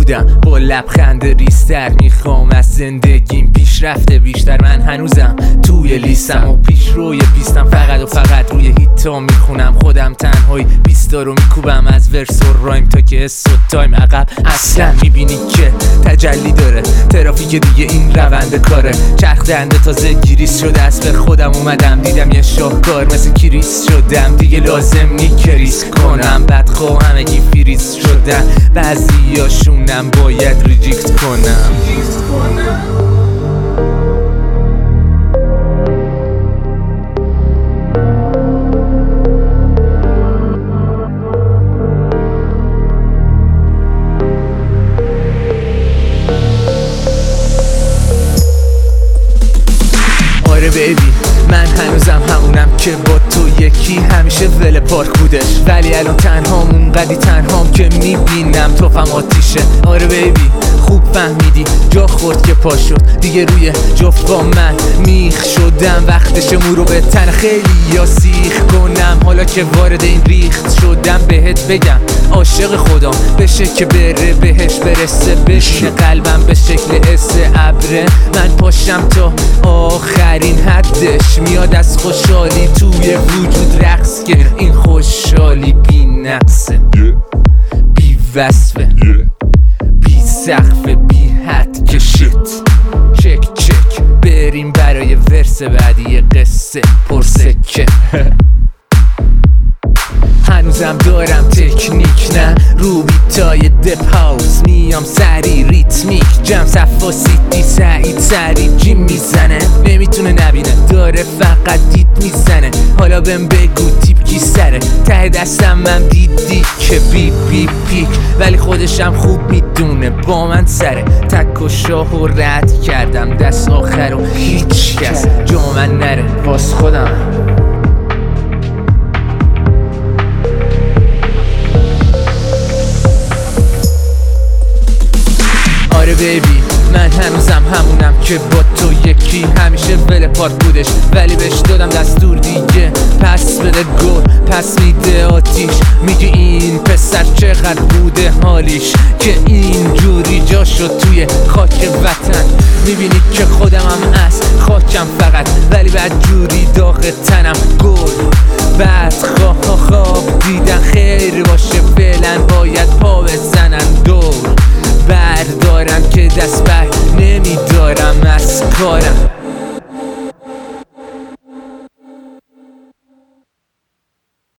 بودم با لبخند ریستر. میخوام از زندگیم پیشرفته بیشتر. من هنوزم توی لیستم و پیش روی پیستم. فقط و فقط روی هیتا میخونم خودم تنهایی. بیستا رو میکوبم از ورس و رایم تا که حس و تایم عقب اصلا میبینی که تجلی داره. ترافیک دیگه این روند کاره. چرخ دنده تازه گریس شده است. به خودم اومدم دیدم یه شاهکار مثل کریس شدم. دیگه لازم نی کریس کنم. بدخواه همگی فریز شدن. بعضیاشونم باید ریجکت کنم. آره بیبی من هنوزم همونم که با تو یکی همیشه ول پارک بودش. ولی الان تنهام اونقدی تنهام که میبینم توفم آتیشه. آره بیبی خوب فهمیدی جا خورد که پا شد دیگه روی جفت با من میخ شدم. وقتش مو رو به تن خیلی یا سیخ کنم. حالا که وارد این ریخت شدم بهت بگم عاشق خودم بشه که بره بهش برسه. بشینه قلبم به شکل ابره. من پاشم تا آخرین حدش. میاد از خوشحالی توی وجود رقص که این خوشحالی بی نقصه بی وصفه بی سقفه بی حد که شیت. چک چک بریم برای ورس بعدی قصه پرسکه. هنوزم دارم تکنیک نه رو بیتای دپ هاوس. میام سری ریتمیک جم صفا سیتی سعید سری جیم میزنه. نمیتونه نبینه داره فقط دید میزنه. حالا بهم بگو تیپ کی سره. ته دستم من دیدی که بی بی پیک. ولی خودشم خوب میدونه با من سره. تک و شاه و رد کردم دست آخر و هیچ کس جا من نره واس خودم. آره بیبی من هنوزم همونم که با تو یکی همیشه ول پارک بودش. ولی بهش دادم دستور دیگه پس بده گل پس میده آتیش. میگه این پسر چقدر بوده حالیش که اینجوری جا شد توی خاک وطن. میبینی که خودم هم از خاکم فقط. ولی بعد جوری داغ تنم گل بعد خواب دیدن خیر باشه. فعلا باید پا بزنن دور بردارم که دست بر نمیدارم از کارم.